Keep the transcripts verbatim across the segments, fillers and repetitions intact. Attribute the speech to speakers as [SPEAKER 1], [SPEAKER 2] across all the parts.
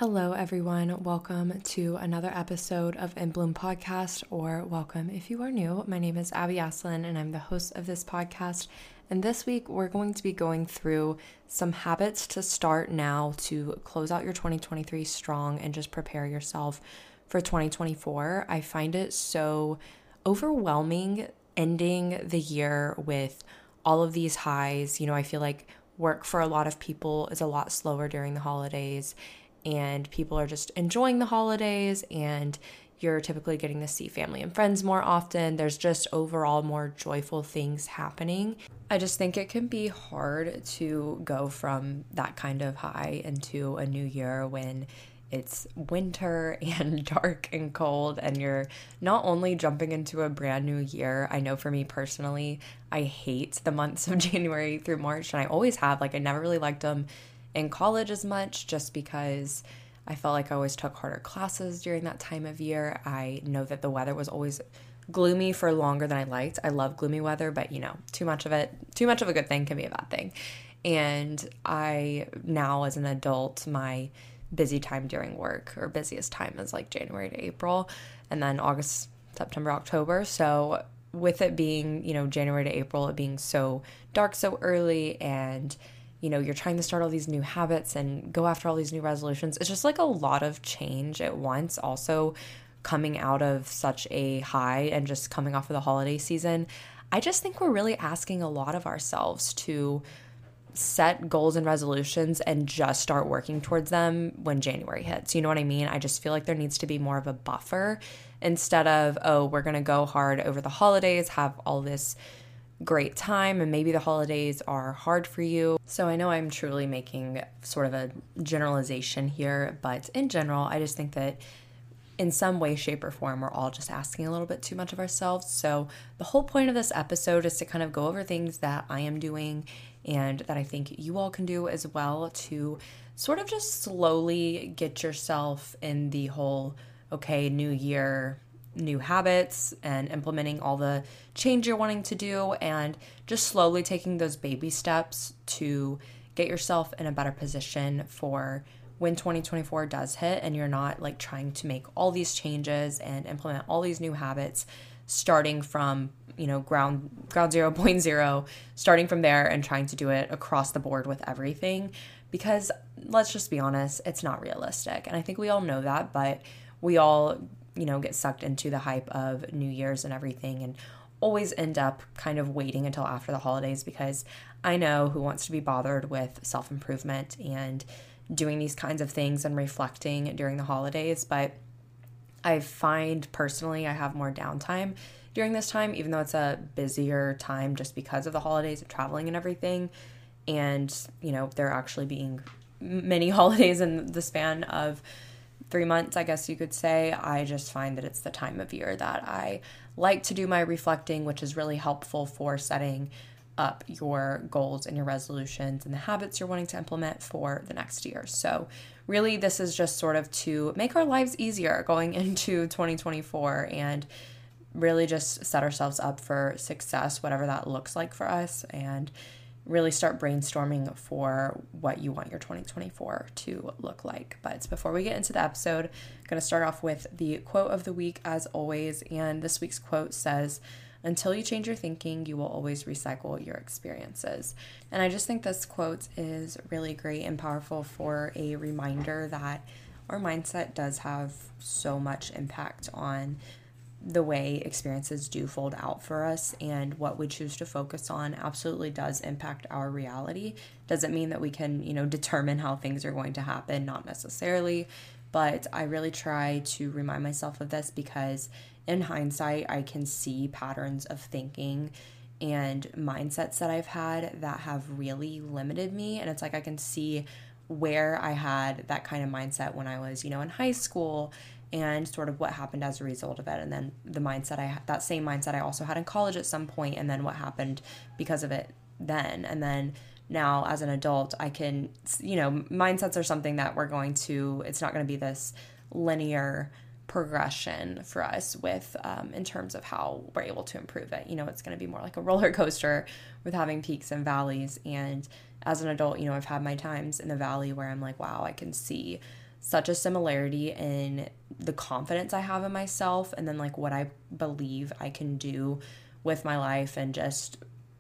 [SPEAKER 1] Hello, everyone. Welcome to another episode of In Bloom Podcast, or welcome if you are new. My name is Abby Aslin, and I'm the host of this podcast. And this week, we're going to be going through some habits to start now to close out your twenty twenty-three strong and just prepare yourself for twenty twenty-four. I find it so overwhelming ending the year with all of these highs. You know, I feel like work for a lot of people is a lot slower during the holidays, and people are just enjoying the holidays, and you're typically getting to see family and friends more often. There's just overall more joyful things happening. I just think it can be hard to go from that kind of high into a new year when it's winter and dark and cold, and you're not only jumping into a brand new year. I know for me personally, I hate the months of January through March, and I always have. Like, I never really liked them in college as much, just because I felt like I always took harder classes during that time of year. I know that the weather was always gloomy for longer than I liked. I love gloomy weather, but you know, too much of it, too much of a good thing can be a bad thing. And I now, as an adult, my busy time during work, or busiest time, is like January to April, and then August, September, October. So with it being, you know, January to April, it being so dark so early, and you know, you're trying to start all these new habits and go after all these new resolutions. It's just like a lot of change at once. Also, coming out of such a high and just coming off of the holiday season, I just think we're really asking a lot of ourselves to set goals and resolutions and just start working towards them when January hits. You know what I mean? I just feel like there needs to be more of a buffer instead of, oh, we're going to go hard over the holidays, have all this great time, and maybe the holidays are hard for you. So I know I'm truly making sort of a generalization here, but in general, I just think that in some way, shape, or form, we're all just asking a little bit too much of ourselves. So the whole point of this episode is to kind of go over things that I am doing and that I think you all can do as well to sort of just slowly get yourself in the whole, okay, new year, new habits, and implementing all the change you're wanting to do, and just slowly taking those baby steps to get yourself in a better position for when twenty twenty-four does hit, and you're not like trying to make all these changes and implement all these new habits starting from, you know, ground ground zero point zero, starting from there and trying to do it across the board with everything, because let's just be honest, it's not realistic. And I think we all know that, but we all, you know, get sucked into the hype of New Year's and everything, and always end up kind of waiting until after the holidays, because I know who wants to be bothered with self-improvement and doing these kinds of things and reflecting during the holidays. But I find personally I have more downtime during this time, even though it's a busier time just because of the holidays and traveling and everything. And, you know, there actually being many holidays in the span of three months, I guess you could say. I just find that it's the time of year that I like to do my reflecting, which is really helpful for setting up your goals and your resolutions and the habits you're wanting to implement for the next year. So really, this is just sort of to make our lives easier going into twenty twenty-four, and really just set ourselves up for success, whatever that looks like for us, and really start brainstorming for what you want your twenty twenty-four to look like. But before we get into the episode, I'm going to start off with the quote of the week as always. And this week's quote says, "Until you change your thinking, you will always recycle your experiences." And I just think this quote is really great and powerful for a reminder that our mindset does have so much impact on the way experiences do fold out for us, and what we choose to focus on absolutely does impact our reality. Doesn't mean that we can, you know, determine how things are going to happen, not necessarily, but I really try to remind myself of this, because in hindsight, I can see patterns of thinking and mindsets that I've had that have really limited me, and it's like I can see where I had that kind of mindset when I was, you know, in high school, and sort of what happened as a result of it. And then the mindset I had, that same mindset I also had in college at some point, and then what happened because of it then. And then now as an adult, I can, you know, mindsets are something that we're going to, it's not going to be this linear progression for us with, um, in terms of how we're able to improve it. You know, it's going to be more like a roller coaster with having peaks and valleys. And as an adult, you know, I've had my times in the valley where I'm like, wow, I can see such a similarity in the confidence I have in myself, and then like what I believe I can do with my life, and just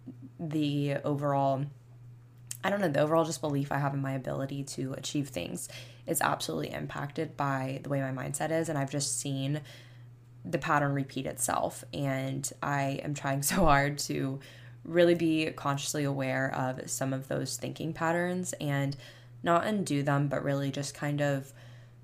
[SPEAKER 1] the overall, I don't know, the overall just belief I have in my ability to achieve things is absolutely impacted by the way my mindset is. And I've just seen the pattern repeat itself. And I am trying so hard to really be consciously aware of some of those thinking patterns and not undo them, but really just kind of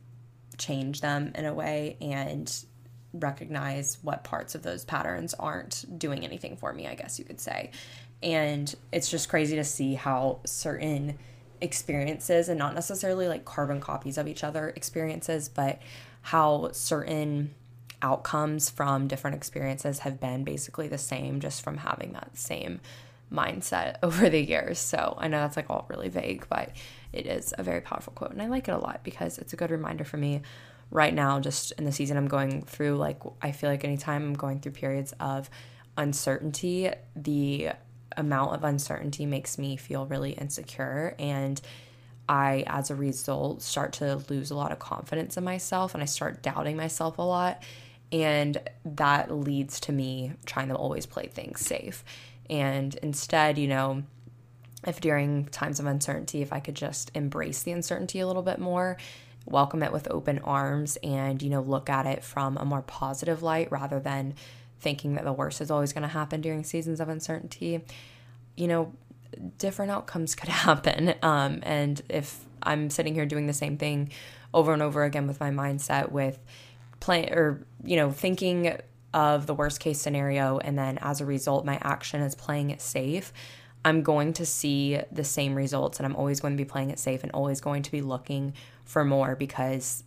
[SPEAKER 1] change them in a way and recognize what parts of those patterns aren't doing anything for me, I guess you could say. And it's just crazy to see how certain experiences, and not necessarily like carbon copies of each other experiences, but how certain outcomes from different experiences have been basically the same just from having that same mindset over the years. So I know that's like all really vague, but it is a very powerful quote, and I like it a lot because it's a good reminder for me right now, just in the season I'm going through. Like, I feel like anytime I'm going through periods of uncertainty, the amount of uncertainty makes me feel really insecure, and I, as a result, start to lose a lot of confidence in myself, and I start doubting myself a lot, and that leads to me trying to always play things safe. And instead, you know, if during times of uncertainty, if I could just embrace the uncertainty a little bit more, welcome it with open arms, and, you know, look at it from a more positive light rather than thinking that the worst is always going to happen during seasons of uncertainty, you know, different outcomes could happen. Um, and if I'm sitting here doing the same thing over and over again with my mindset, with play or, you know, thinking of the worst case scenario, and then as a result, my action is playing it safe, I'm going to see the same results, and I'm always going to be playing it safe and always going to be looking for more, because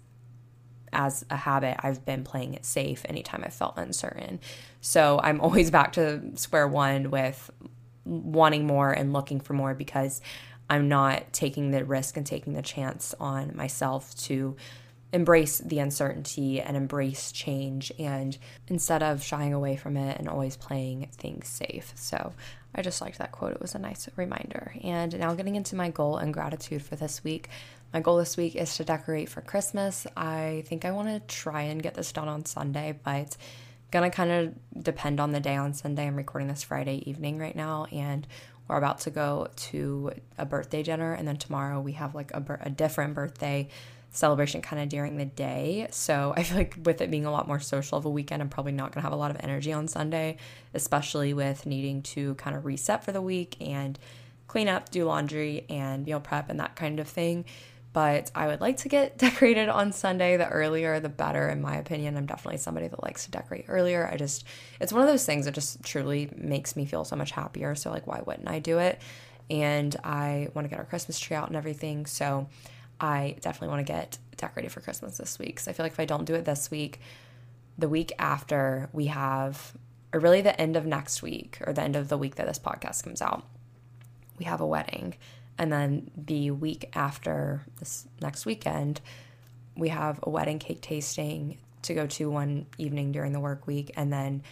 [SPEAKER 1] as a habit, I've been playing it safe anytime I felt uncertain. So I'm always back to square one with wanting more and looking for more, because I'm not taking the risk and taking the chance on myself to embrace the uncertainty and embrace change, and instead of shying away from it and always playing things safe. So I just liked that quote. It was a nice reminder. And now getting into my goal and gratitude for this week. My goal this week is to decorate for Christmas. I think I want to try and get this done on Sunday, but gonna kind of depend on the day on Sunday. I'm recording this Friday evening right now, and we're about to go to a birthday dinner, and then tomorrow we have like a, a different birthday celebration kind of during the day. So I feel like with it being a lot more social of a weekend, I'm probably not gonna have a lot of energy on Sunday, especially with needing to kind of reset for the week and clean up, do laundry, and meal prep and that kind of thing. But I would like to get decorated on Sunday. The earlier, the better, in my opinion. I'm definitely somebody that likes to decorate earlier. I just, it's one of those things that just truly makes me feel so much happier. So like, why wouldn't I do it? And I want to get our Christmas tree out and everything. So I definitely want to get decorated for Christmas this week. So I feel like if I don't do it this week, the week after we have, or really the end of next week, or the end of the week that this podcast comes out, we have a wedding. And then the week after this next weekend, we have a wedding cake tasting to go to one evening during the work week. And then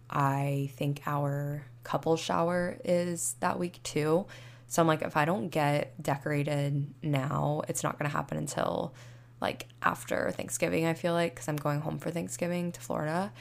[SPEAKER 1] I think our couple shower is that week too. So I'm like, if I don't get decorated now, it's not going to happen until like after Thanksgiving, I feel like, because I'm going home for Thanksgiving to Florida.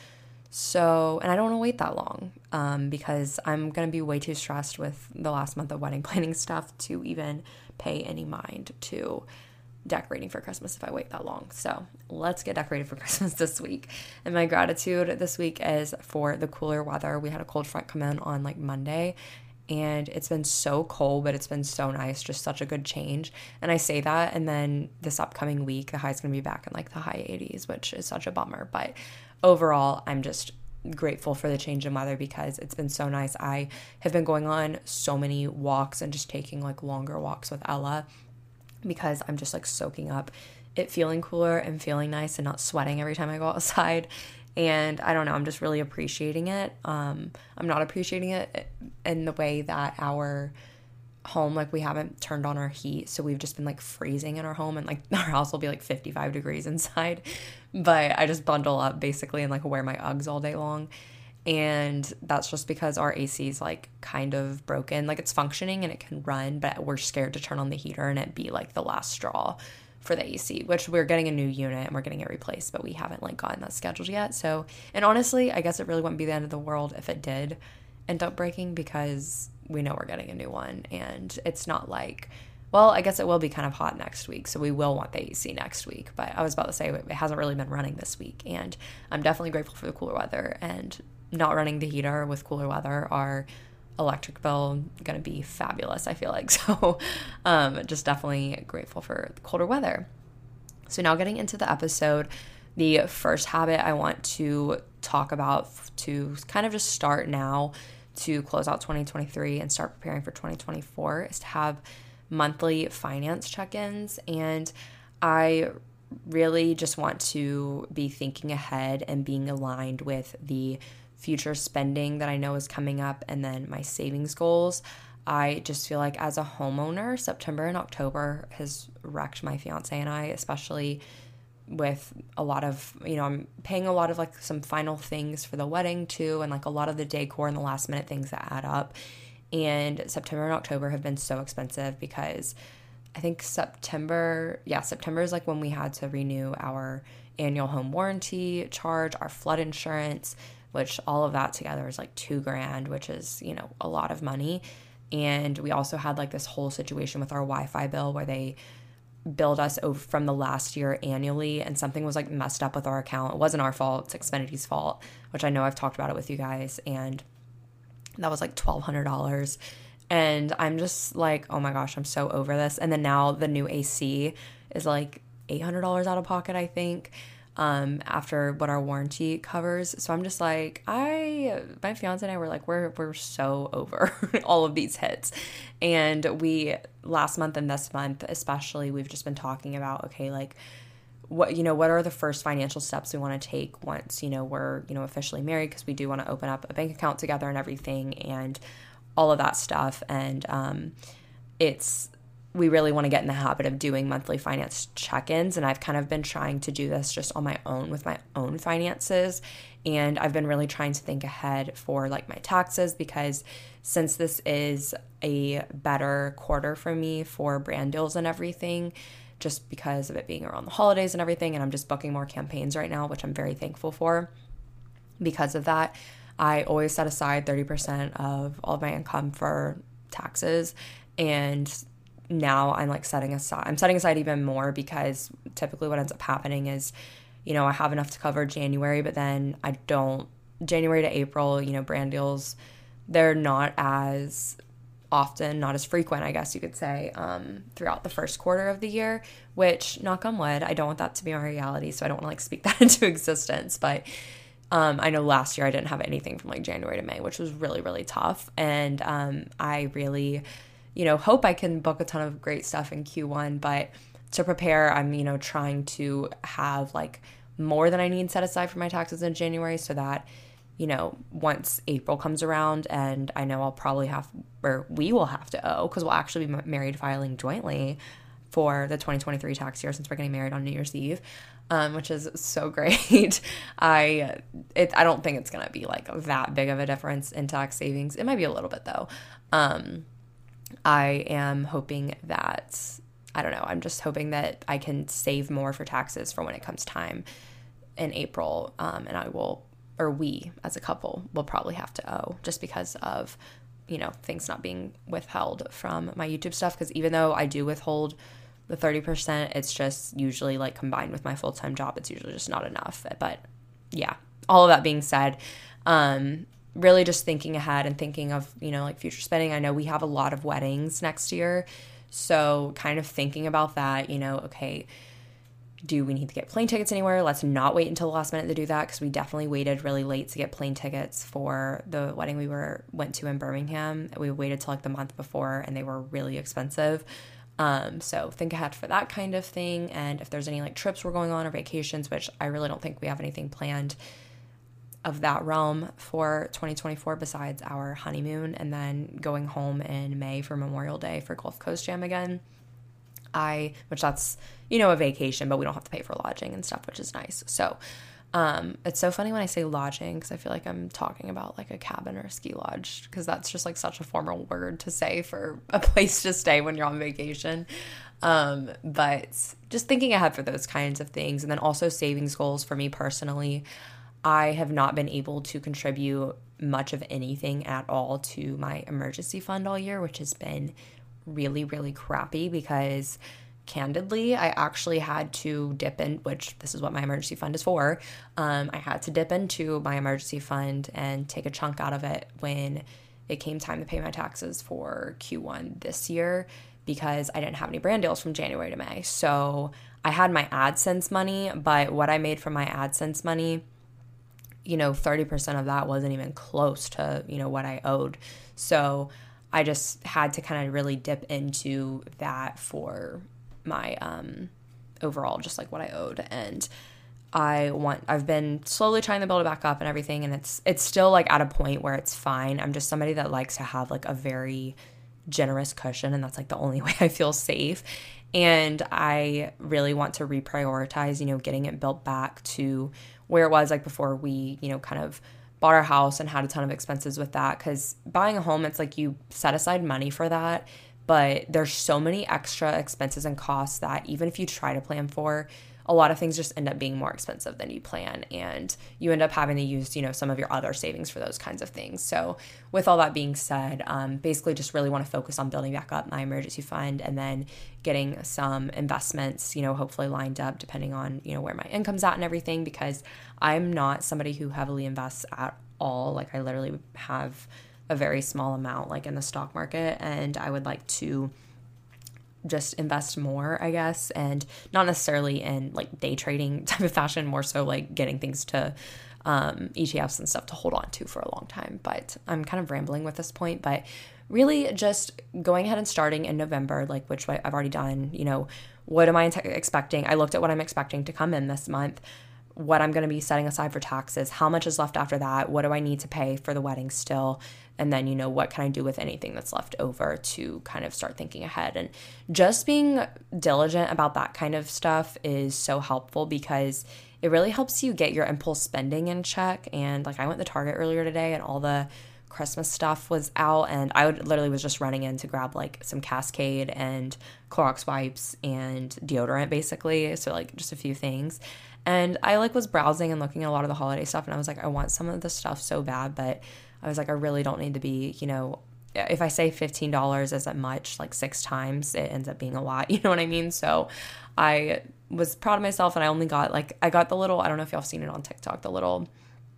[SPEAKER 1] So, and I don't want to wait that long um, because I'm going to be way too stressed with the last month of wedding planning stuff to even pay any mind to decorating for Christmas if I wait that long. So let's get decorated for Christmas this week. And my gratitude this week is for the cooler weather. We had a cold front come in on like Monday, and it's been so cold, but it's been so nice, just such a good change. And I say that, and then this upcoming week, the high's going to be back in like the high eighties, which is such a bummer. But overall, I'm just grateful for the change in weather because it's been so nice. I have been going on so many walks and just taking like longer walks with Ella because I'm just like soaking up it feeling cooler and feeling nice and not sweating every time I go outside. And I don't know, I'm just really appreciating it. Um, I'm not appreciating it in the way that our home, like we haven't turned on our heat, so we've just been like freezing in our home, and like our house will be like fifty-five degrees inside, but I just bundle up basically and like wear my Uggs all day long. And that's just because our A C is like kind of broken. Like it's functioning and it can run, but we're scared to turn on the heater and it be like the last straw for the A C, which we're getting a new unit and we're getting it replaced, but we haven't like gotten that scheduled yet. So, and honestly, I guess it really wouldn't be the end of the world if it did end up breaking, because we know we're getting a new one, and it's not like, well, I guess it will be kind of hot next week, so we will want the A C next week. But I was about to say it hasn't really been running this week, and I'm definitely grateful for the cooler weather, and not running the heater with cooler weather, our electric bill going to be fabulous, I feel like. So um, just definitely grateful for the colder weather. So now getting into the episode, the first habit I want to talk about to kind of just start now to close out twenty twenty-three and start preparing for twenty twenty-four is to have monthly finance check-ins. And I really just want to be thinking ahead and being aligned with the future spending that I know is coming up, and then my savings goals. I just feel like as a homeowner, September and October has wrecked my fiance and I, especially with a lot of, you know, I'm paying a lot of like some final things for the wedding too, and like a lot of the decor and the last minute things that add up. And September and October have been so expensive because I think September, yeah, September is like when we had to renew our annual home warranty charge, our flood insurance, which all of that together is like two grand, which is, you know, a lot of money. And we also had like this whole situation with our Wi-Fi bill where they billed us over from the last year annually, and something was like messed up with our account. It wasn't our fault, it's Xfinity's fault, which I know I've talked about it with you guys, and that was like twelve hundred dollars. And I'm just like, oh my gosh, I'm so over this. And then now the new A C is like eight hundred dollars out of pocket, I think. Um, after what our warranty covers. So I'm just like, I, my fiance and I were like, we're, we're so over all of these hits. And we, last month and this month, especially, we've just been talking about, okay, like what, you know, what are the first financial steps we want to take once, you know, we're, you know, officially married, because we do want to open up a bank account together and everything and all of that stuff. And, um, it's, we really want to get in the habit of doing monthly finance check-ins. And I've kind of been trying to do this just on my own with my own finances. And I've been really trying to think ahead for like my taxes, because since this is a better quarter for me for brand deals and everything, just because of it being around the holidays and everything, and I'm just booking more campaigns right now, which I'm very thankful for. Because of that, I always set aside thirty percent of all of my income for taxes. And now I'm like setting aside, I'm setting aside even more, because typically what ends up happening is, you know, I have enough to cover January, but then I don't, January to April, you know, brand deals, they're not as often, not as frequent, I guess you could say, um, throughout the first quarter of the year, which, knock on wood, I don't want that to be my reality, so I don't want to like speak that into existence. But um, I know last year I didn't have anything from like January to May, which was really, really tough. And um, I really, you know, hope I can book a ton of great stuff in Q one, but to prepare, I'm, you know, trying to have like more than I need set aside for my taxes in January, so that, you know, once April comes around, and I know I'll probably have, or we will have to owe, because we'll actually be married filing jointly for the twenty twenty-three tax year, since we're getting married on New Year's Eve, um, which is so great. I it I don't think it's going to be like that big of a difference in tax savings. It might be a little bit though. Um, I am hoping that, I don't know, I'm just hoping that I can save more for taxes for when it comes time in April, um, and I will, or we as a couple will probably have to owe, just because of, you know, things not being withheld from my YouTube stuff, because even though I do withhold the thirty percent, it's just usually like combined with my full-time job, it's usually just not enough. But yeah, all of that being said, um, really just thinking ahead and thinking of, you know, like future spending. I know we have a lot of weddings next year, so kind of thinking about that, you know, okay, do we need to get plane tickets anywhere? Let's not wait until the last minute to do that, because we definitely waited really late to get plane tickets for the wedding we were went to in Birmingham. We waited till like the month before, and they were really expensive. Um, so think ahead for that kind of thing. And if there's any like trips we're going on or vacations, which I really don't think we have anything planned of that realm for twenty twenty-four besides our honeymoon, and then going home in May for Memorial Day for Gulf Coast Jam again. I, which that's, you know, a vacation, but we don't have to pay for lodging and stuff, which is nice. So, um, it's so funny when I say lodging, because I feel like I'm talking about like a cabin or a ski lodge, because that's just like such a formal word to say for a place to stay when you're on vacation. um, but just thinking ahead for those kinds of things. And then also savings goals for me personally. I have not been able to contribute much of anything at all to my emergency fund all year, which has been really, really crappy because candidly, I actually had to dip in, which this is what my emergency fund is for. Um, I had to dip into my emergency fund and take a chunk out of it when it came time to pay my taxes for Q one this year because I didn't have any brand deals from January to May. So I had my AdSense money, but what I made from my AdSense money, you know, thirty percent of that wasn't even close to, you know, what I owed. So I just had to kind of really dip into that for my um, overall, just like what I owed. And I want, I've been slowly trying to build it back up and everything. And it's, it's still like at a point where it's fine. I'm just somebody that likes to have like a very generous cushion. And that's like the only way I feel safe. And I really want to reprioritize, you know, getting it built back to where it was like before we, you know, kind of bought our house and had a ton of expenses with that. Because buying a home, it's like you set aside money for that, but there's so many extra expenses and costs that even if you try to plan for, a lot of things just end up being more expensive than you plan, and you end up having to use, you know, some of your other savings for those kinds of things. So with all that being said, um, basically just really want to focus on building back up my emergency fund and then getting some investments, you know, hopefully lined up depending on, you know, where my income's at and everything, because I'm not somebody who heavily invests at all. Like I literally have a very small amount like in the stock market, and I would like to just invest more, I guess, and not necessarily in like day trading type of fashion, more so like getting things to um, E T Fs and stuff to hold on to for a long time. But I'm kind of rambling with this point, but really just going ahead and starting in November, like which I've already done, you know, what am I expecting? I looked at what I'm expecting to come in this month, what I'm going to be setting aside for taxes, how much is left after that, what do I need to pay for the wedding still, and then, you know, what can I do with anything that's left over to kind of start thinking ahead. And just being diligent about that kind of stuff is so helpful because it really helps you get your impulse spending in check. And like I went to Target earlier today and all the Christmas stuff was out, and I would literally was just running in to grab like some Cascade and Clorox wipes and deodorant basically, so like just a few things. And I like was browsing and looking at a lot of the holiday stuff, and I was like, I want some of this stuff so bad, but I was like, I really don't need to be, you know, if I say fifteen dollars isn't much, like six times, it ends up being a lot, you know what I mean? So I was proud of myself, and I only got like, I got the little, I don't know if y'all have seen it on TikTok, the little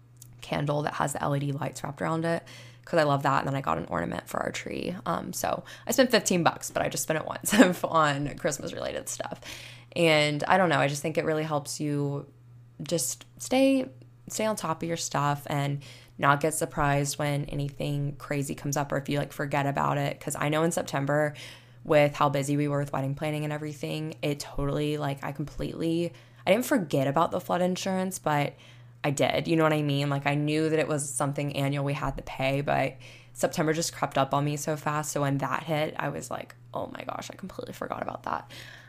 [SPEAKER 1] candle that has the L E D lights wrapped around it, because I love that. And then I got an ornament for our tree. Um, so I spent fifteen bucks, but I just spent it once on Christmas related stuff. And I don't know, I just think it really helps you just stay, stay on top of your stuff and not get surprised when anything crazy comes up or if you like forget about it. Because I know in September, with how busy we were with wedding planning and everything, it totally like I completely, I didn't forget about the flood insurance, but I did, you know what I mean? Like I knew that it was something annual we had to pay, but September just crept up on me so fast. So when that hit, I was like, oh my gosh, I completely forgot about that.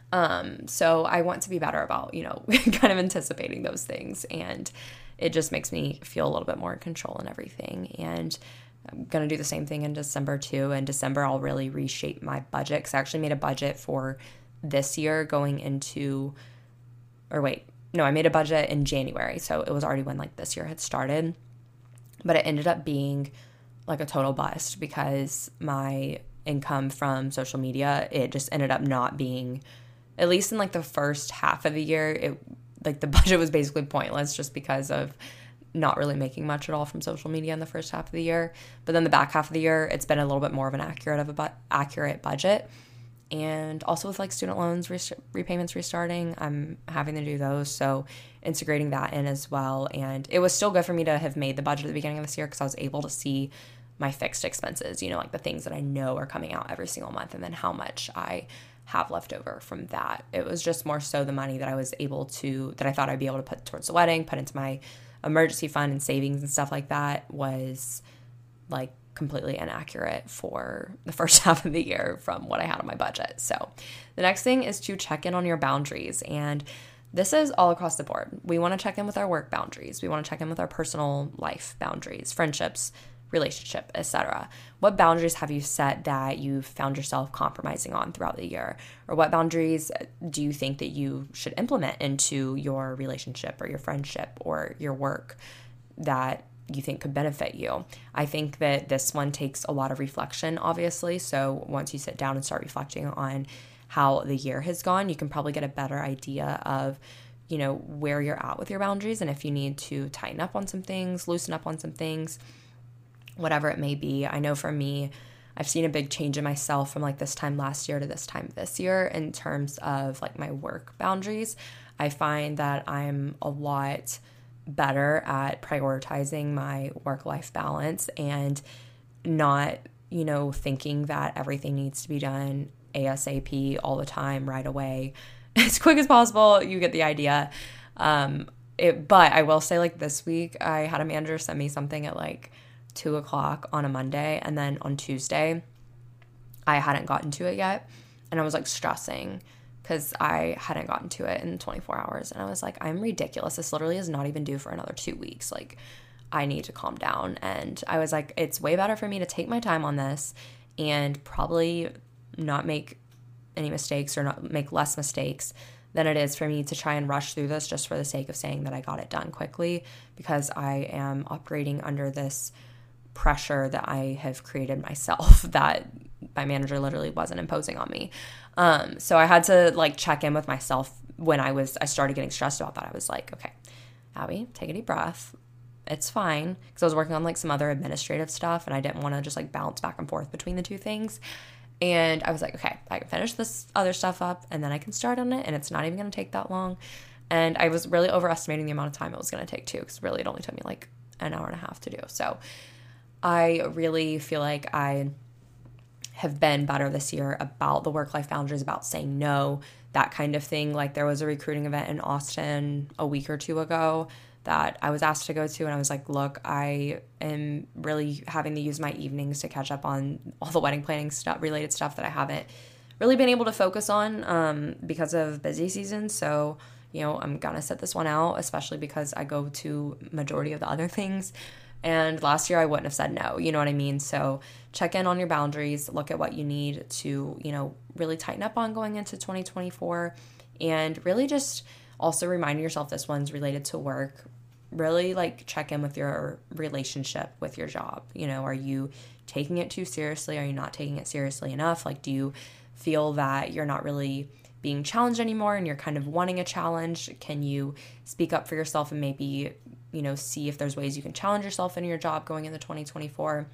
[SPEAKER 1] Um, so I want to be better about, you know, kind of anticipating those things. And it just makes me feel a little bit more in control and everything. And I'm going to do the same thing in December too. In December, I'll really reshape my budget, because I actually made a budget for this year going into, or wait, no, I made a budget in January. So it was already when like this year had started, but it ended up being like a total bust because my income from social media, it just ended up not being, at least in like the first half of the year, it like the budget was basically pointless just because of not really making much at all from social media in the first half of the year. But then the back half of the year, it's been a little bit more of an accurate of a bu- accurate budget. And also with like student loans re- repayments restarting, I'm having to do those. So integrating that in as well. And it was still good for me to have made the budget at the beginning of this year because I was able to see my fixed expenses, you know, like the things that I know are coming out every single month, and then how much I have left over from that. It was just more so the money that I was able to, that I thought I'd be able to put towards the wedding, put into my emergency fund and savings and stuff like that, was like completely inaccurate for the first half of the year from what I had on my budget. So the next thing is to check in on your boundaries. And this is all across the board. We want to check in with our work boundaries. We want to check in with our personal life boundaries, friendships, relationship, et cetera. What boundaries have you set that you've found yourself compromising on throughout the year? Or what boundaries do you think that you should implement into your relationship or your friendship or your work that you think could benefit you? I think that this one takes a lot of reflection, obviously. So once you sit down and start reflecting on how the year has gone, you can probably get a better idea of, you know, where you're at with your boundaries and if you need to tighten up on some things, loosen up on some things, whatever it may be. I know for me, I've seen a big change in myself from like this time last year to this time this year in terms of like my work boundaries. I find that I'm a lot better at prioritizing my work-life balance and not, you know, thinking that everything needs to be done ASAP all the time, right away, as quick as possible. You get the idea. Um, it, but I will say, like, this week I had a manager send me something at like two o'clock on a Monday, and then on Tuesday I hadn't gotten to it yet, and I was like stressing because I hadn't gotten to it in twenty-four hours, and I was like, I'm ridiculous. This literally is not even due for another two weeks. Like, I need to calm down. And I was like, it's way better for me to take my time on this and probably not make any mistakes or not make less mistakes than it is for me to try and rush through this just for the sake of saying that I got it done quickly, because I am operating under this pressure that I have created myself that my manager literally wasn't imposing on me. Um, so I had to like check in with myself when I was, I started getting stressed about that. I was like, okay, Abby, take a deep breath. It's fine. Cause I was working on like some other administrative stuff and I didn't want to just like bounce back and forth between the two things. And I was like, okay, I can finish this other stuff up and then I can start on it, and it's not even going to take that long. And I was really overestimating the amount of time it was going to take too, because really it only took me like an hour and a half to do. So I really feel like I have been better this year about the work-life boundaries, about saying no, that kind of thing. Like, there was a recruiting event in Austin a week or two ago that I was asked to go to, and I was like, look, I am really having to use my evenings to catch up on all the wedding planning stuff, related stuff that I haven't really been able to focus on um, because of busy season. So, you know, I'm gonna sit this one out, especially because I go to majority of the other things. And last year I wouldn't have said no, you know what I mean? So check in on your boundaries, look at what you need to, you know, really tighten up on going into twenty twenty-four, and really just also remind yourself this one's related to work. Really like check in with your relationship with your job. You know, are you taking it too seriously? Are you not taking it seriously enough? Like, do you feel that you're not really being challenged anymore and you're kind of wanting a challenge? Can you speak up for yourself and maybe, you know, see if there's ways you can challenge yourself in your job going into twenty twenty-four?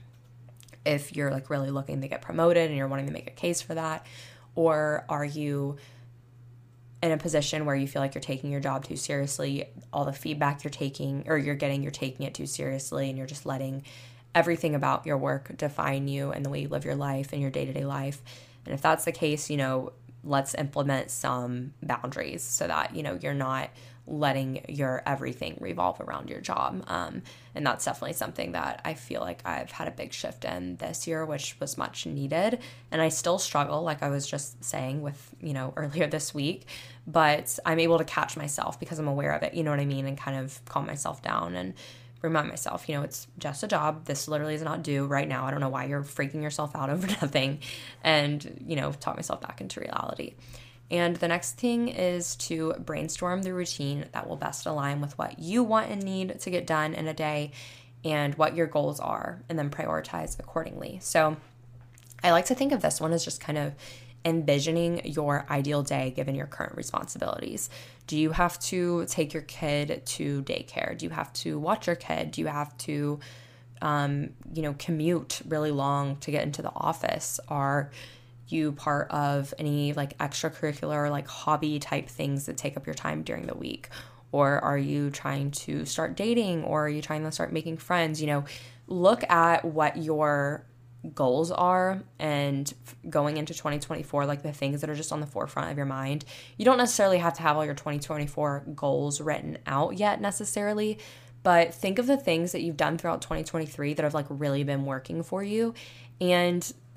[SPEAKER 1] If you're like really looking to get promoted and you're wanting to make a case for that, or are you in a position where you feel like you're taking your job too seriously, all the feedback you're taking or you're getting, you're taking it too seriously, and you're just letting everything about your work define you and the way you live your life and your day-to-day life? And if that's the case, you know, let's implement some boundaries so that, you know, you're not letting your everything revolve around your job. Um, and that's definitely something that I feel like I've had a big shift in this year, which was much needed. And I still struggle, like I was just saying with, you know, earlier this week, but I'm able to catch myself because I'm aware of it, you know what I mean? And kind of calm myself down and remind myself, you know, it's just a job. This literally is not due right now. I don't know why you're freaking yourself out over nothing. And, you know, talk myself back into reality. And the next thing is to brainstorm the routine that will best align with what you want and need to get done in a day and what your goals are, and then prioritize accordingly. So I like to think of this one as just kind of envisioning your ideal day given your current responsibilities. Do you have to take your kid to daycare? Do you have to watch your kid? Do you have to, um, you know, commute really long to get into the office? Are you part of any like extracurricular, like hobby type things that take up your time during the week? Or are you trying to start dating, or are you trying to start making friends? You know, look at what your goals are and going into twenty twenty-four, like the things that are just on the forefront of your mind. You don't necessarily have to have all your twenty twenty-four goals written out yet necessarily, but think of the things that you've done throughout twenty twenty-three that have like really been working for you, and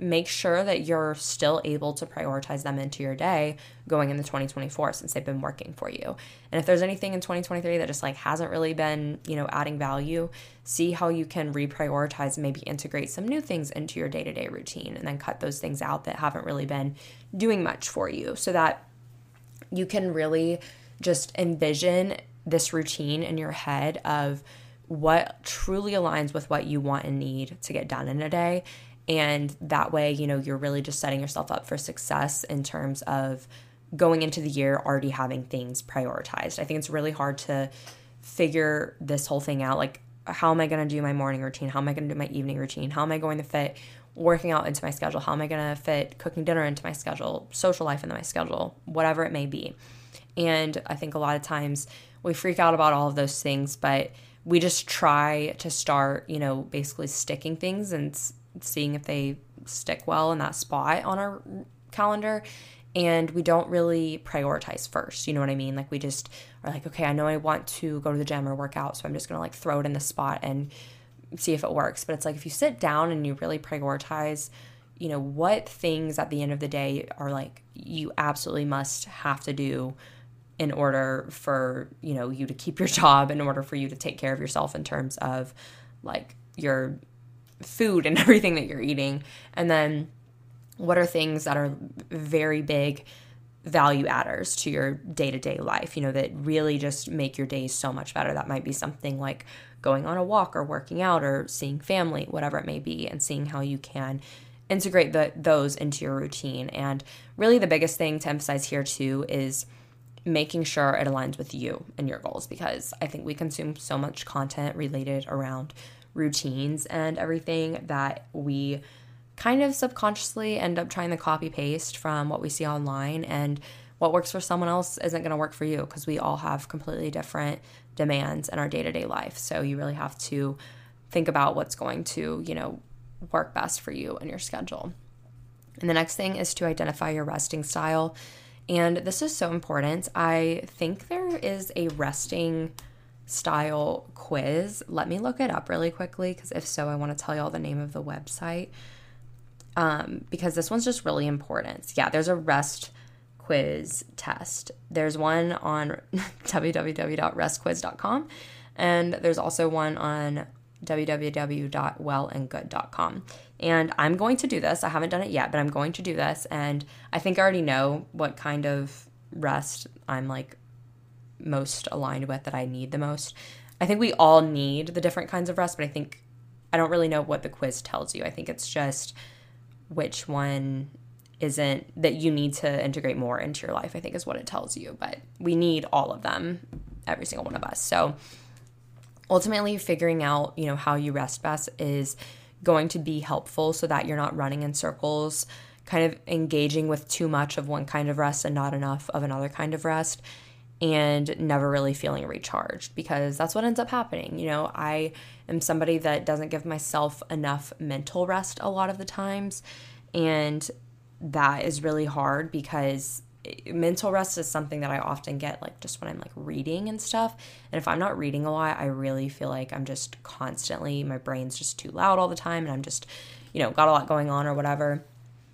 [SPEAKER 1] make sure that you're still able to prioritize them into your day going into twenty twenty-four, since they've been working for you. And if there's anything in twenty twenty-three that just like hasn't really been, you know, adding value, see how you can reprioritize and maybe integrate some new things into your day-to-day routine, and then cut those things out that haven't really been doing much for you, so that you can really just envision this routine in your head of what truly aligns with what you want and need to get done in a day. And that way, you know, you're really just setting yourself up for success in terms of going into the year already having things prioritized. I think it's really hard to figure this whole thing out. Like, how am I going to do my morning routine? How am I going to do my evening routine? How am I going to fit working out into my schedule? How am I going to fit cooking dinner into my schedule, social life into my schedule, whatever it may be? And I think a lot of times we freak out about all of those things, but we just try to start, you know, basically sticking things and seeing if they stick well in that spot on our calendar. And we don't really prioritize first. You know what I mean? Like, we just are like, okay, I know I want to go to the gym or work out, so I'm just going to like throw it in the spot and see if it works. But it's like, if you sit down and you really prioritize, you know, what things at the end of the day are like you absolutely must have to do in order for, you know, you to keep your job, in order for you to take care of yourself in terms of like your food and everything that you're eating. And then what are things that are very big value adders to your day-to-day life, you know, that really just make your days so much better. That might be something like going on a walk or working out or seeing family, whatever it may be, and seeing how you can integrate the, those into your routine. And really the biggest thing to emphasize here too is making sure it aligns with you and your goals, because I think we consume so much content related around routines and everything that we kind of subconsciously end up trying to copy paste from what we see online, and what works for someone else isn't going to work for you, because we all have completely different demands in our day-to-day life. So you really have to think about what's going to, you know, work best for you and your schedule. And the next thing is to identify your resting style. And this is so important. I think there is a resting style quiz. Let me look it up really quickly, because if so, I want to tell you all the name of the website, um, because this one's just really important. Yeah, there's a rest quiz test. There's one on w w w dot rest quiz dot com, and there's also one on w w w dot well and good dot com. And I'm going to do this. I haven't done it yet, but I'm going to do this. And I think I already know what kind of rest I'm like most aligned with, that I need the most. I think we all need the different kinds of rest, but I think I don't really know what the quiz tells you. I think it's just which one isn't, that you need to integrate more into your life, I think is what it tells you. But we need all of them, every single one of us. So ultimately, figuring out, you know, how you rest best is going to be helpful, so that you're not running in circles, kind of engaging with too much of one kind of rest and not enough of another kind of rest, and never really feeling recharged, because that's what ends up happening. You know, I am somebody that doesn't give myself enough mental rest a lot of the times, and that is really hard, because mental rest is something that I often get like just when I'm like reading and stuff. And if I'm not reading a lot, I really feel like I'm just constantly, my brain's just too loud all the time, and I'm just, you know, got a lot going on or whatever.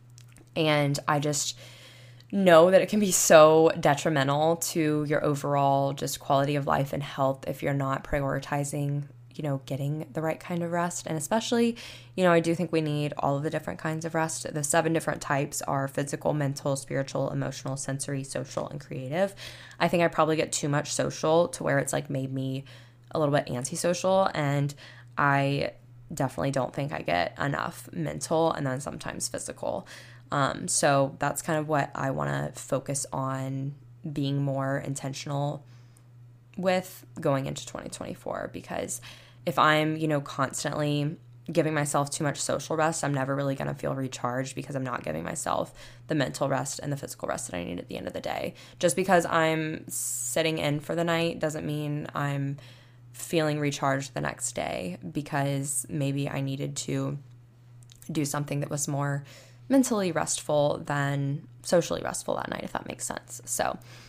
[SPEAKER 1] And I just know that it can be so detrimental to your overall just quality of life and health if you're not prioritizing, you know, getting the right kind of rest. And especially, you know, I do think we need all of the different kinds of rest. The seven different types are physical, mental, spiritual, emotional, sensory, social, and creative. I think I probably get too much social to where it's like made me a little bit antisocial, and I definitely don't think I get enough mental, and then sometimes physical. Um, so that's kind of what I want to focus on being more intentional with going into twenty twenty-four, because if I'm, you know, constantly giving myself too much social rest, I'm never really going to feel recharged, because I'm not giving myself the mental rest and the physical rest that I need at the end of the day. Just because I'm sitting in for the night doesn't mean I'm feeling recharged the next day, because maybe I needed to do something that was more mentally restful than socially restful that night, if that makes sense. So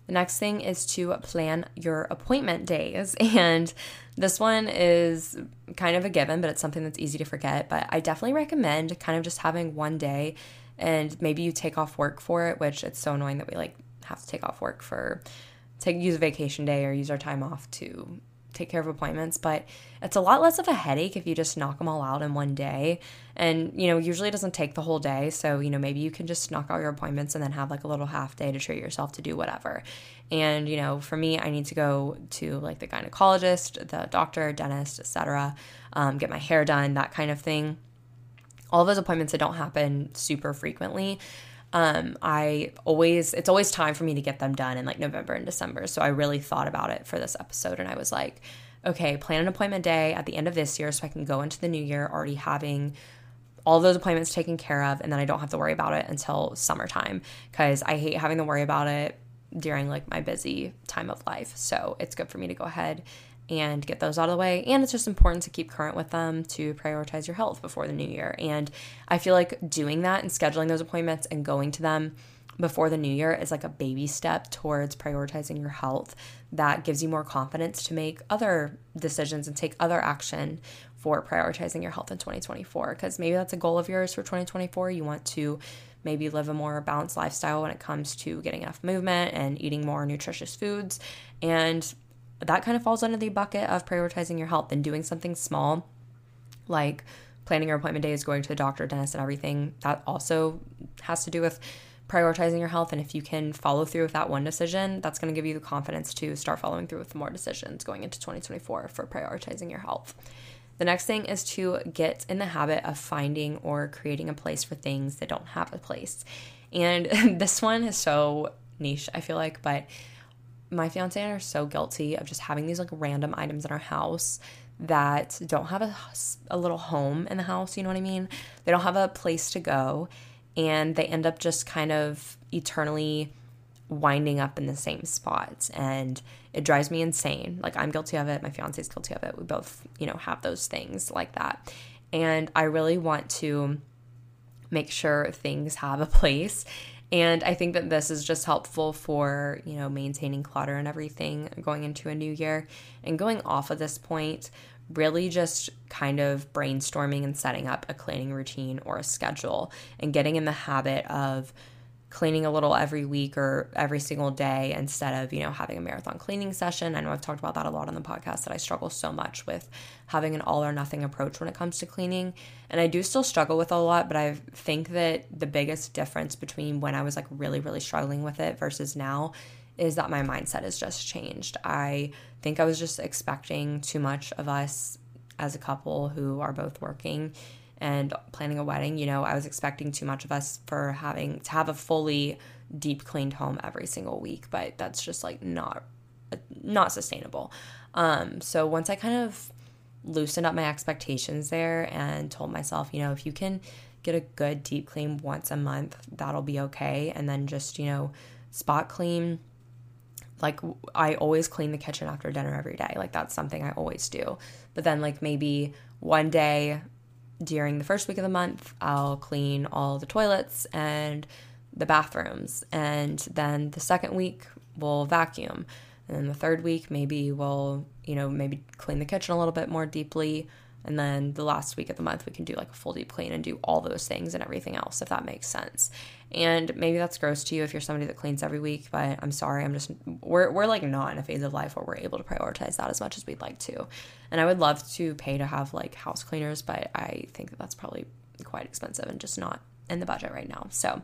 [SPEAKER 1] The next thing is to plan your appointment days. And this one is kind of a given, but it's something that's easy to forget. But I definitely recommend kind of just having one day, and maybe you take off work for it, which it's so annoying that we like have to take off work for, take use a vacation day or use our time off to take care of appointments. But it's a lot less of a headache if you just knock them all out in one day. And, you know, usually it doesn't take the whole day. So, you know, maybe you can just knock out your appointments and then have like a little half day to treat yourself to do whatever. And, you know, for me, I need to go to like the gynecologist, the doctor, dentist, et cetera, um, get my hair done, that kind of thing. All of those appointments that don't happen super frequently, um, I always, it's always time for me to get them done in like November and December. So I really thought about it for this episode, and I was like, okay, plan an appointment day at the end of this year so I can go into the new year already having all of those appointments taken care of, and then I don't have to worry about it until summertime, because I hate having to worry about it during like my busy time of life. So it's good for me to go ahead and get those out of the way. And it's just important to keep current with them to prioritize your health before the new year. And I feel like doing that and scheduling those appointments and going to them before the new year is like a baby step towards prioritizing your health that gives you more confidence to make other decisions and take other action for prioritizing your health in twenty twenty-four. Because maybe that's a goal of yours for twenty twenty-four. You want to maybe live a more balanced lifestyle when it comes to getting enough movement and eating more nutritious foods. And that kind of falls under the bucket of prioritizing your health and doing something small, like planning your appointment days, going to the doctor, dentist, and everything. That also has to do with prioritizing your health. And if you can follow through with that one decision, that's going to give you the confidence to start following through with more decisions going into twenty twenty-four for prioritizing your health. The next thing is to get in the habit of finding or creating a place for things that don't have a place. And this one is so niche, I feel like, but my fiance and I are so guilty of just having these like random items in our house that don't have a, a little home in the house, you know what I mean? They don't have a place to go, and they end up just kind of eternally winding up in the same spots, and it drives me insane. Like, I'm guilty of it. My fiance's guilty of it. We both, you know, have those things like that. And I really want to make sure things have a place. And I think that this is just helpful for, you know, maintaining clutter and everything going into a new year. And going off of this point, really just kind of brainstorming and setting up a cleaning routine or a schedule and getting in the habit of cleaning a little every week or every single day instead of, you know, having a marathon cleaning session. I know I've talked about that a lot on the podcast, that I struggle so much with having an all or nothing approach when it comes to cleaning. And I do still struggle with it a lot, but I think that the biggest difference between when I was like really, really struggling with it versus now is that my mindset has just changed. I think I was just expecting too much of us as a couple who are both working and planning a wedding. You know, I was expecting too much of us for having to have a fully deep cleaned home every single week, but that's just like not not sustainable. Um, so once I kind of loosened up my expectations there and told myself, you know, if you can get a good deep clean once a month, that'll be okay. And then just, you know, spot clean. Like, I always clean the kitchen after dinner every day. Like, that's something I always do. But then like maybe one day during the first week of the month, I'll clean all the toilets and the bathrooms. And then the second week, we'll vacuum. And then the third week, maybe we'll, you know, maybe clean the kitchen a little bit more deeply. And then the last week of the month, we can do like a full deep clean and do all those things and everything else, if that makes sense. And maybe that's gross to you if you're somebody that cleans every week, but I'm sorry. I'm just, we're, we're like not in a phase of life where we're able to prioritize that as much as we'd like to. And I would love to pay to have like house cleaners, but I think that that's probably quite expensive and just not in the budget right now. So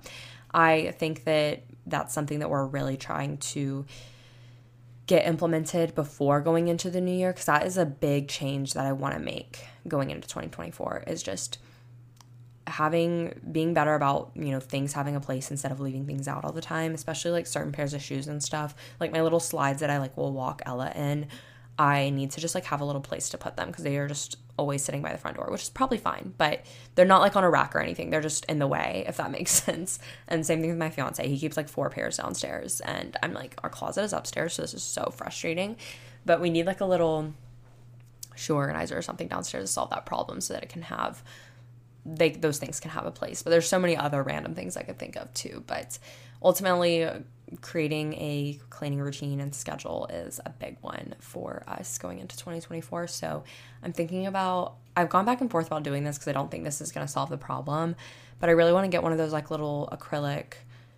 [SPEAKER 1] I think that that's something that we're really trying to get implemented before going into the new year, because that is a big change that I want to make going into twenty twenty-four, is just having, being better about, you know, things having a place instead of leaving things out all the time, especially like certain pairs of shoes and stuff. Like my little slides that I like will walk Ella in, I need to just like have a little place to put them because they are just always sitting by the front door, which is probably fine, but they're not like on a rack or anything. They're just in the way, if that makes sense. And same thing with my fiance. He keeps like four pairs downstairs, and I'm like, our closet is upstairs, so this is so frustrating. But we need like a little shoe organizer or something downstairs to solve that problem so that it can have, they those things can have a place. But there's so many other random things I could think of too. But ultimately, creating a cleaning routine and schedule is a big one for us going into twenty twenty-four. So I'm thinking about, I've gone back and forth about doing this because I don't think this is going to solve the problem, but I really want to get one of those like little acrylic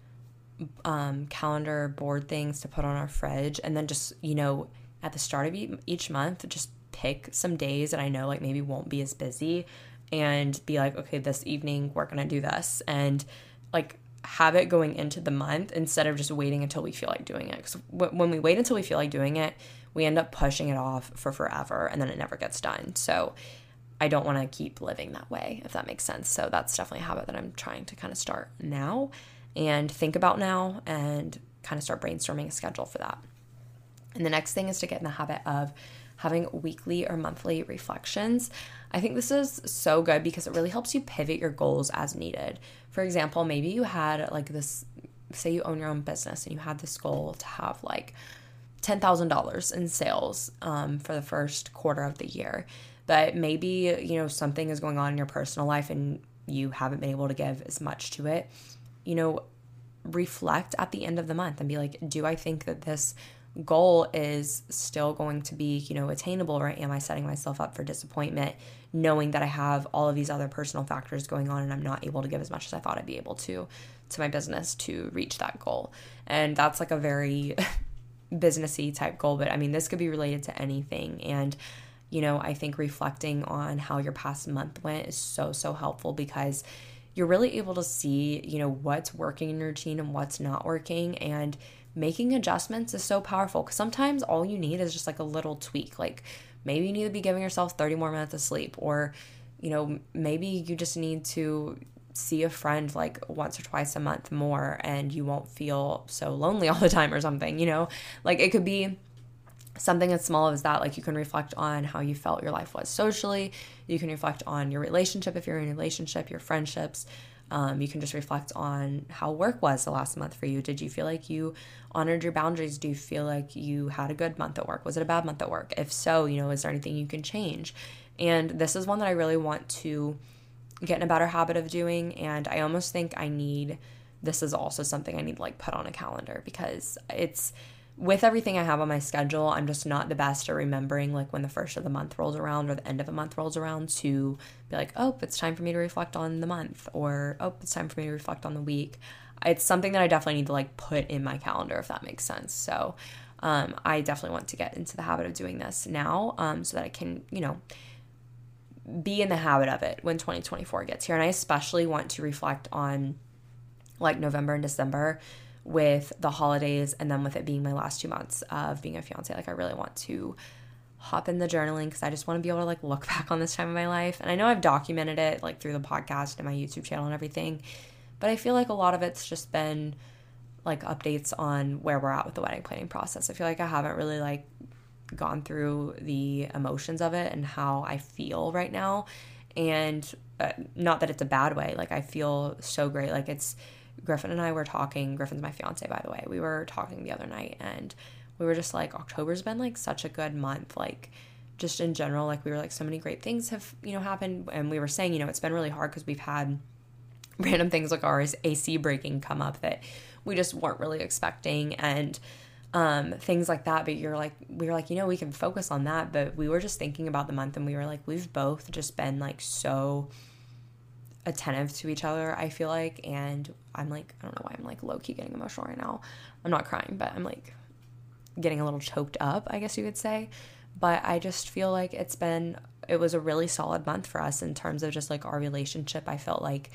[SPEAKER 1] um, calendar board things to put on our fridge. And then just, you know, at the start of each month, just pick some days that I know like maybe won't be as busy and be like, okay, this evening we're going to do this. And like, have it going into the month instead of just waiting until we feel like doing it. Because w- when we wait until we feel like doing it, we end up pushing it off for forever and then it never gets done. So I don't want to keep living that way, if that makes sense. So that's definitely a habit that I'm trying to kind of start now and think about now and kind of start brainstorming a schedule for that. And the next thing is to get in the habit of having weekly or monthly reflections. I think this is so good because it really helps you pivot your goals as needed. For example, maybe you had like this, say you own your own business and you had this goal to have like ten thousand dollars in sales um, for the first quarter of the year. But maybe, you know, something is going on in your personal life and you haven't been able to give as much to it. You know, reflect at the end of the month and be like, do I think that this goal is still going to be, you know, attainable, or am I setting myself up for disappointment knowing that I have all of these other personal factors going on and I'm not able to give as much as I thought I'd be able to to my business to reach that goal? And that's like a very businessy type goal, but I mean, this could be related to anything. And, you know, I think reflecting on how your past month went is so, so helpful because you're really able to see, you know, what's working in your routine and what's not working, and making adjustments is so powerful because sometimes all you need is just like a little tweak. Like maybe you need to be giving yourself thirty more minutes of sleep, or, you know, maybe you just need to see a friend like once or twice a month more and you won't feel so lonely all the time or something, you know, like it could be something as small as that. Like you can reflect on how you felt your life was socially. You can reflect on your relationship if you're in a relationship, your friendships. Um, you can just reflect on how work was the last month for you. Did you feel like you honored your boundaries? Do you feel like you had a good month at work? Was it a bad month at work? If so, you know, is there anything you can change? And this is one that I really want to get in a better habit of doing. And I almost think I need, this is also something I need to like put on a calendar because it's, with everything I have on my schedule, I'm just not the best at remembering like when the first of the month rolls around or the end of a month rolls around to be like, oh, it's time for me to reflect on the month, or oh, it's time for me to reflect on the week. It's something that I definitely need to like put in my calendar, if that makes sense. So um, I definitely want to get into the habit of doing this now um, so that I can, you know, be in the habit of it when twenty twenty-four gets here. And I especially want to reflect on like November and December with the holidays, and then with it being my last two months of being a fiance. Like I really want to hop in the journaling because I just want to be able to like look back on this time of my life. And I know I've documented it like through the podcast and my YouTube channel and everything, but I feel like a lot of it's just been like updates on where we're at with the wedding planning process. I feel like I haven't really like gone through the emotions of it and how I feel right now. And uh, not that it's a bad way. Like I feel so great. Like it's, Griffin and I were talking, Griffin's my fiance, by the way. We were talking the other night and we were just like, October's been like such a good month. Like just in general, like we were like, so many great things have, you know, happened. And we were saying, you know, it's been really hard because we've had random things like our A C breaking come up that we just weren't really expecting, and um, things like that. But you're like, we were like, you know, we can focus on that. But we were just thinking about the month and we were like, we've both just been like so attentive to each other, I feel like. And I'm like, I don't know why I'm like low-key getting emotional right now. I'm not crying, but I'm like getting a little choked up, I guess you could say. But I just feel like it's been, it was a really solid month for us in terms of just like our relationship. I felt like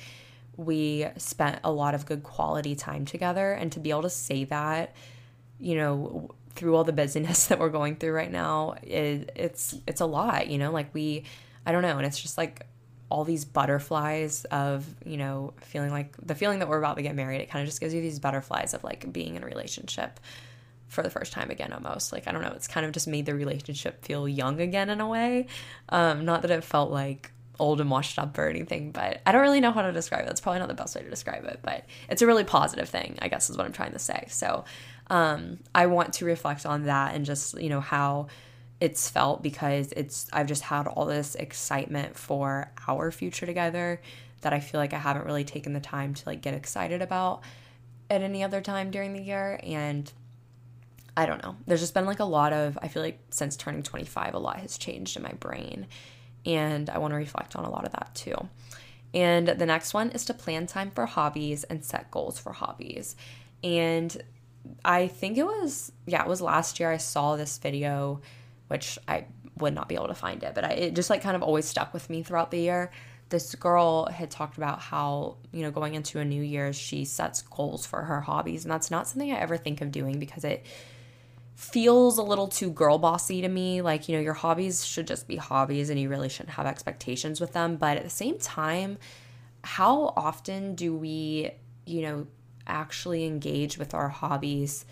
[SPEAKER 1] we spent a lot of good quality time together, and to be able to say that, you know, through all the busyness that we're going through right now, it, it's it's a lot, you know, like we, I don't know, and it's just like all these butterflies of, you know, feeling like the feeling that we're about to get married. It kind of just gives you these butterflies of like being in a relationship for the first time again, almost. Like, I don't know, it's kind of just made the relationship feel young again in a way. Um, not that it felt like old and washed up or anything, but I don't really know how to describe it. That's probably not the best way to describe it, but it's a really positive thing, I guess is what I'm trying to say. So um, I want to reflect on that and just, you know, how it's felt, because it's, I've just had all this excitement for our future together that I feel like I haven't really taken the time to like get excited about. at any other time during the year. And I don't know. There's just been like a lot of, I feel like since turning twenty-five, a lot has changed in my brain. And I want to reflect on a lot of that too. And the next one is to plan time for hobbies and set goals for hobbies. And I think it was, yeah, it was last year I saw this video, which I would not be able to find it, but I, it just like kind of always stuck with me throughout the year. This girl had talked about how, you know, going into a new year, she sets goals for her hobbies. And that's not something I ever think of doing because it feels a little too girl bossy to me. Like, you know, your hobbies should just be hobbies and you really shouldn't have expectations with them. But at the same time, how often do we, you know, actually engage with our hobbies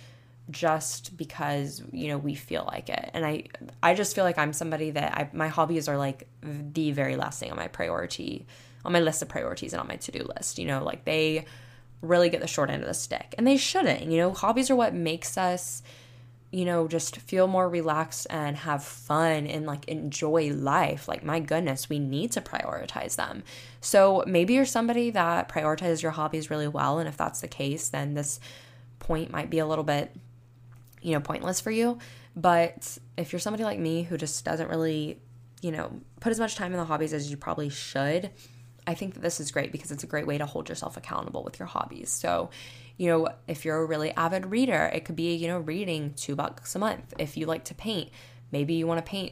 [SPEAKER 1] just because, you know, we feel like it? And I I just feel like I'm somebody that I, my hobbies are like the very last thing on my priority, on my list of priorities and on my to-do list. You know, like they really get the short end of the stick. And they shouldn't. You know, hobbies are what makes us, you know, just feel more relaxed and have fun and like enjoy life. Like, my goodness, we need to prioritize them. So maybe you're somebody that prioritizes your hobbies really well. And if that's the case, then this point might be a little bit, you know, pointless for you. But if you're somebody like me who just doesn't really, you know, put as much time in the hobbies as you probably should, I think that this is great because it's a great way to hold yourself accountable with your hobbies. So, you know, if you're a really avid reader, it could be, you know, reading two bucks a month. If you like to paint, maybe you want to paint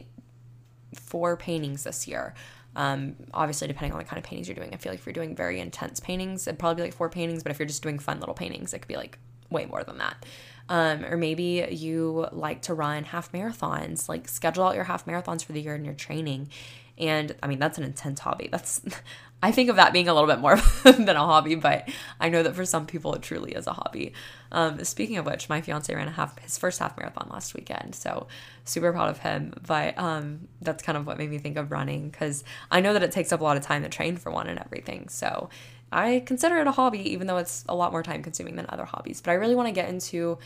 [SPEAKER 1] four paintings this year. Um, obviously, depending on the kind of paintings you're doing. I feel like if you're doing very intense paintings, it'd probably be like four paintings. But if you're just doing fun little paintings, it could be like way more than that. Um, or maybe you like to run half marathons, like schedule out your half marathons for the year in your training. And I mean, that's an intense hobby. That's, I think of that being a little bit more than a hobby, but I know that for some people it truly is a hobby. Um, speaking of which, my fiance ran a half, his first half marathon last weekend. So super proud of him. But um, that's kind of what made me think of running, because I know that it takes up a lot of time to train for one and everything. So I consider it a hobby, even though it's a lot more time consuming than other hobbies. But I really want to get into,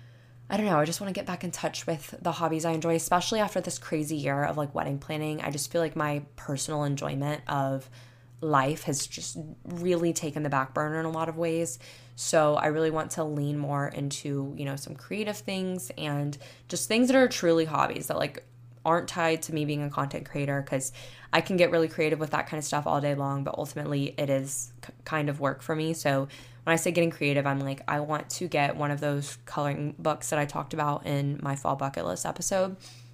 [SPEAKER 1] I don't know, I just want to get back in touch with the hobbies I enjoy, especially after this crazy year of like wedding planning. I just feel like my personal enjoyment of life has just really taken the back burner in a lot of ways. So I really want to lean more into, you know, some creative things and just things that are truly hobbies that like aren't tied to me being a content creator, because I can get really creative with that kind of stuff all day long, but ultimately it is c- kind of work for me. So when I say getting creative, I'm like, I want to get one of those coloring books that I talked about in my fall bucket list episode.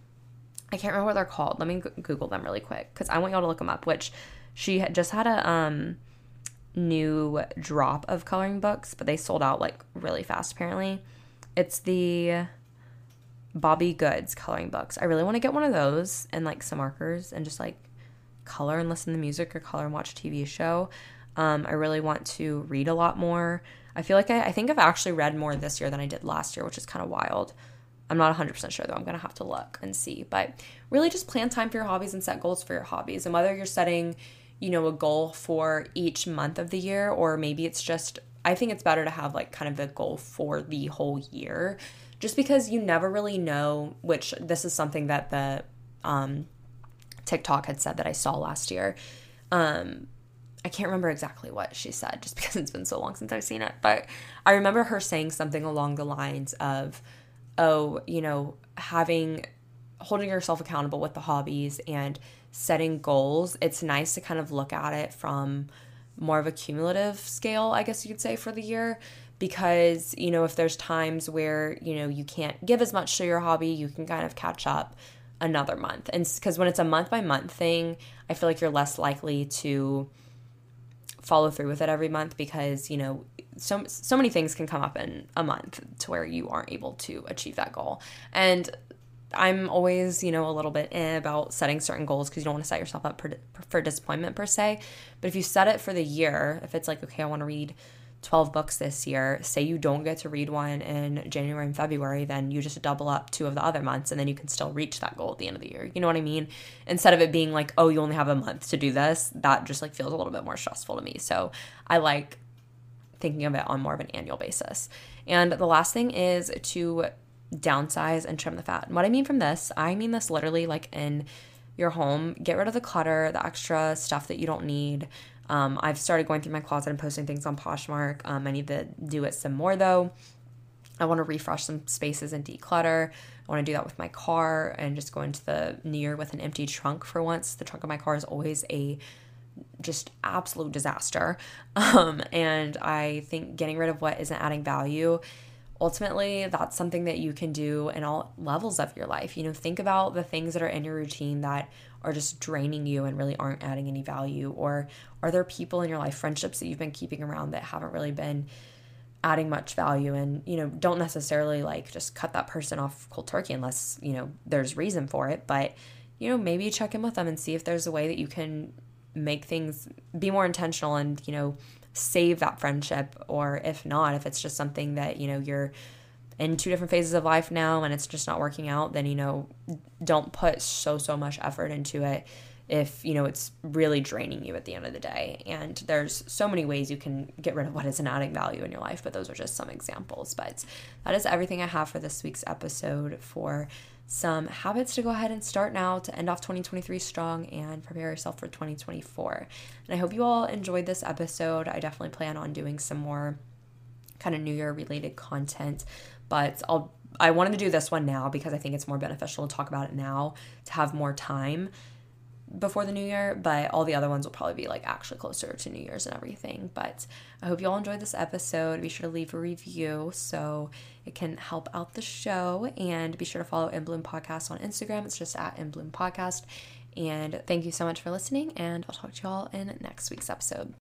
[SPEAKER 1] I can't remember what they're called. Let me g- Google them really quick because I want y'all to look them up, which she had just had a um, new drop of coloring books, but they sold out like really fast apparently. It's the Bobby Goods coloring books. I really want to get one of those and like some markers and just like color and listen to music or color and watch a T V show. Um, I really want to read a lot more. I feel like I, I think I've actually read more this year than I did last year, which is kind of wild. I'm not one hundred percent sure though. I'm going to have to look and see. But really just plan time for your hobbies and set goals for your hobbies. And whether you're setting, you know, a goal for each month of the year, or maybe it's just, I think it's better to have like kind of the goal for the whole year, just because you never really know, which this is something that the um, TikTok had said that I saw last year. Um, I can't remember exactly what she said just because it's been so long since I've seen it. But I remember her saying something along the lines of, oh, you know, having, holding yourself accountable with the hobbies and setting goals. It's nice to kind of look at it from more of a cumulative scale, I guess you could say, for the year. Because, you know, if there's times where, you know, you can't give as much to your hobby, you can kind of catch up another month. And because when it's a month by month thing, I feel like you're less likely to follow through with it every month, because, you know, so so many things can come up in a month to where you aren't able to achieve that goal. And I'm always, you know, a little bit eh about setting certain goals because you don't want to set yourself up for, for disappointment per se. But if you set it for the year, if it's like, okay, I want to read twelve books this year, say you don't get to read one in January and February, then you just double up two of the other months and then you can still reach that goal at the end of the year. You know what I mean? Instead of it being like, oh, you only have a month to do this, that just like feels a little bit more stressful to me. So I like thinking of it on more of an annual basis. And the last thing is to downsize and trim the fat. And what I mean from this, I mean this literally like in your home. Get rid of the clutter, the extra stuff that you don't need. Um, I've started going through my closet and posting things on Poshmark. Um, I need to do it some more though. I want to refresh some spaces and declutter. I want to do that with my car and just go into the new year with an empty trunk for once. The trunk of my car is always a just absolute disaster. Um, and I think getting rid of what isn't adding value, ultimately, that's something that you can do in all levels of your life. You know, think about the things that are in your routine that are just draining you and really aren't adding any value. Or are there people in your life, friendships that you've been keeping around that haven't really been adding much value? And, you know, don't necessarily like just cut that person off cold turkey unless, you know, there's reason for it. But, you know, maybe check in with them and see if there's a way that you can make things be more intentional and, you know, save that friendship. Or if not, if it's just something that, you know, you're in two different phases of life now and it's just not working out, then, you know, don't put so, so much effort into it if, you know, it's really draining you at the end of the day. And there's so many ways you can get rid of what isn't adding value in your life, but those are just some examples. But that is everything I have for this week's episode for some habits to go ahead and start now to end off twenty twenty-three strong and prepare yourself for twenty twenty-four. And I hope you all enjoyed this episode. I definitely plan on doing some more kind of New Year related content, but I'll I wanted to do this one now because I think it's more beneficial to talk about it now to have more time before the new year, but all the other ones will probably be like actually closer to New Year's and everything. But I hope you all enjoyed this episode. Be sure to leave a review so it can help out the show, and be sure to follow In Bloom Podcast on Instagram. It's just at In Bloom Podcast. And thank you so much for listening, and I'll talk to you all in next week's episode.